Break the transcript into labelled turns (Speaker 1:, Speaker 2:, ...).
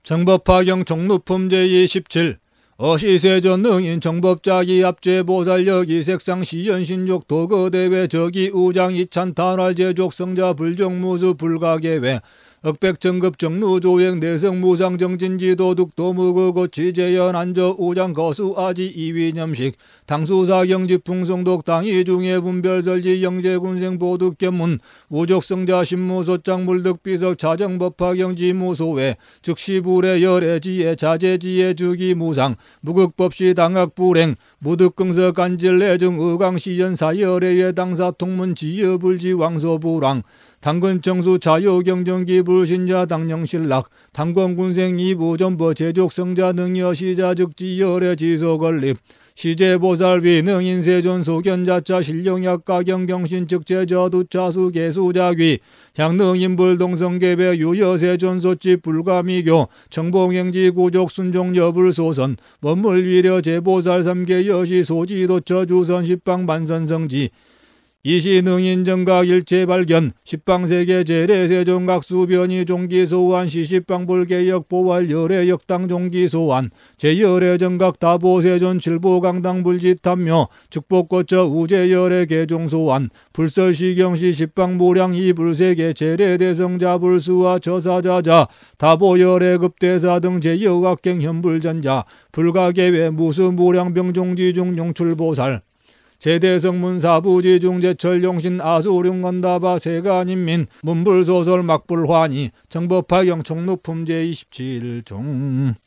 Speaker 1: 정법화경 종루품 제27 어시세전 능인 정법자기 압제보살여기 색상시연신족 도거대회 저기 우장 이찬 탄활제족 성자 불정무수 불가계회 억백정급 정루조행 내성무상 정진지도둑 도무거고 지재연 안저 우장 거수 아지 이위념식 당수사경지 풍성독 당이중에 분별설지 영재군생 보득견문 우족성자 신무소장 물득비석 자정법화경지 무소회 즉시불의 열애지혜 자재지혜 주기무상 무극법시 당학불행 무득긍서 간질내정 의강시연사열애의 당사통문 지여불지 왕소불왕 당근정수 자요경정기 불신자 당령신락 당권군생 이부전버 제족성자 능여시자 즉지열의 지소건립 시제보살비 능인세존 소견자자 신령약가경경신 즉제저두차수 개수자귀 향능인불동성계배 유여세존소집 불가미교 정봉행지 구족순종 여불소선 원물위려 제보살 삼계여시 소지도처 주선 십방 만선성지 이시능인정각 일체발견 십방세계 제례세종각 수변이 종기소환 시십방불개역 보활 열애역당 종기소환 제열애정각 다보세존 칠보강당 불지탐묘 축복거처 우제열애 개종소환 불설시경시 십방무량 이불세계 제례대성자 불수와 저사자자 다보열애급대사 등 제여각경 현불전자 불가계외 무수무량병종지중 용출보살 제대성문사부지중 제철용신 아수룡건다바 세간인민 문불소설 막불환이 정법화경 총루품 제27종